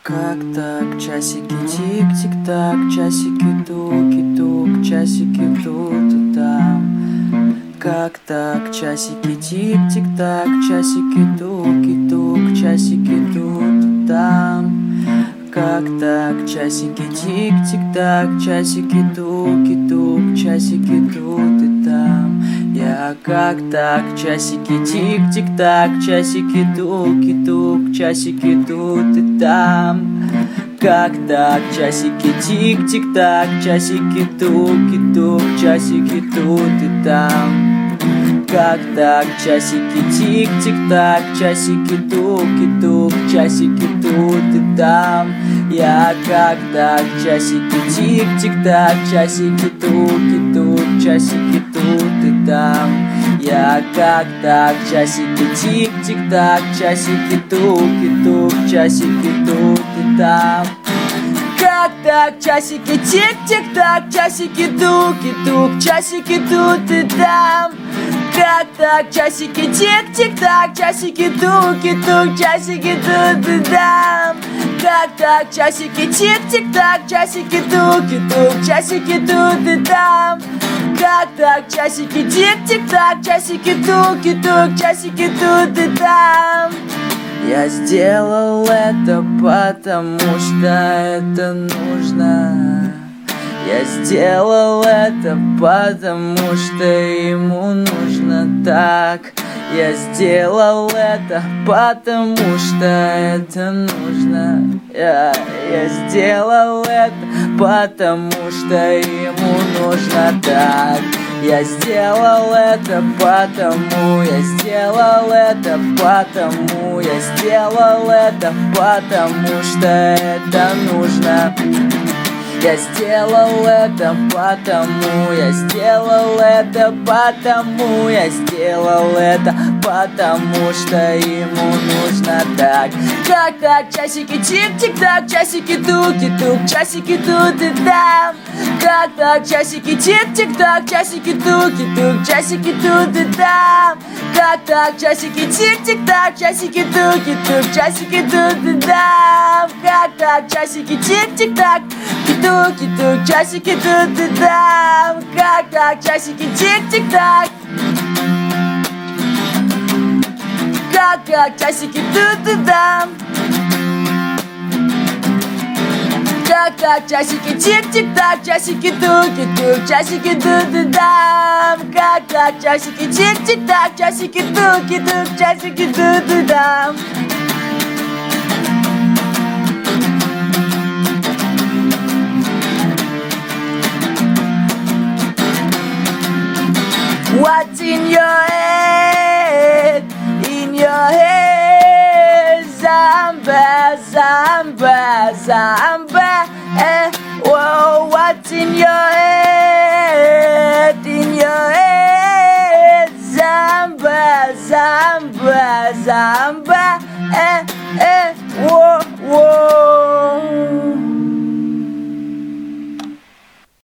Как так, часики тик-тик-так, часики тук-тук, часики тут и там. Как так, часики тик-тик-так, часики тук-тук, часики тут и там. Как так, часики тик-тик-так, часики тук-тук, часики тут и там. Я как так, часики тик-тик-так, часики тук-тук, часики тут и там. Как так, часики тик-тик-так, часики тук-тук, часики тут и там. Как так, часики тик-тик-так, часики тук-тук, часики тут и там. Я как так, часики тик-тик-так, часики тук-тук, часики тут и там. Я как так, часики тик-тик-так, часики тук-тук, часики тут и там. Как так, часики тик-тик-так, часики тук-тук, часики тут и там. Как так, часики тик-тик-так, часики тук-тук, часики тут и там. Как так, часики тик-тик-так, часики тук-тук, часики тут и там. Как так, часики тик-тик-так, часики тук-тук, часики тут и там. Я сделал это, потому что это нужно. Я сделал это, потому что ему нужно так. Я сделал это, потому что это нужно. Я сделал это, потому что ему нужно так. Я сделал это, потому я сделал это, потому я сделал это, потому что это нужно. Я сделал это, потому я сделал это, потому я сделал это, потому что ему нужно так. Как так, часики тик-тик-так, часики тук-тук, часики тут и там. Как так, часики тик-тик-так, часики тук-тук, часики тут и там. Как так, часики тик-тик-так, часики тук-тук, часики тут и там. Как так, часики тик-тик-так, тук-тук, часики тут и там. Как так, часики тик-тик-так. Как так, часики тут и там. Как так, часики тик-тик-так, часики тук-тук, часики тут и там. Как так, часики тик-тик-так, часики тук-тук, часики тут и там. What's in your head? In your head, Zamba, Zamba, Zamba. Whoa, what's in your head? In your head, Zamba, Zamba, Zamba. Whoa, whoa.